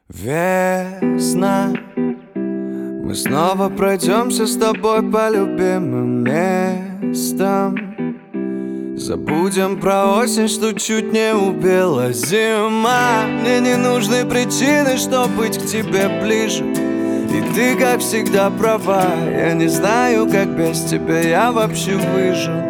Весна, мы снова пройдемся с тобой по любимым местам. Забудем про осень, что чуть не убила зима. Мне не нужны причины, чтобы быть к тебе ближе. И ты, как всегда, права. Я не знаю, как без тебя я вообще выжил.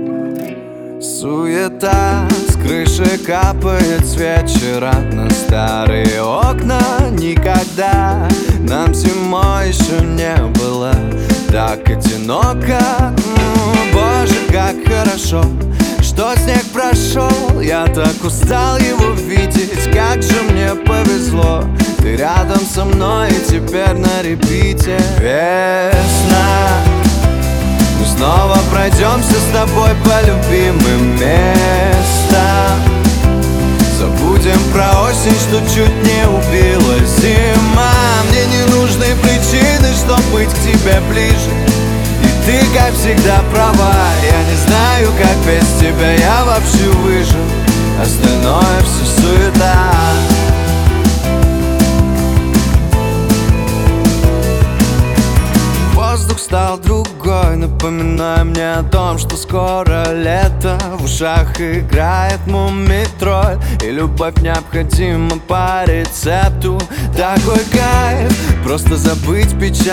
Суета, с крыши капает с вечера на старые окна. Никогда нам зимой еще не было так одиноко. Боже, как хорошо, что снег прошел. Я так устал его видеть, как же мне повезло. Ты рядом со мной и теперь на репите. Весна, мы снова пройдемся с тобой по любимым местам. Забудем про осень, что чуть не убила зима. Мне не нужны причины, чтобы быть к тебе ближе. И ты, как всегда, права. Я не знаю, как без тебя я вообще выжил. Остальное все суета. Воздух стал другой, напоминая мне о том, что скоро лето. В ушах играет мумий-тролль, и любовь необходима по рецепту. Такой кайф, просто забыть печаль.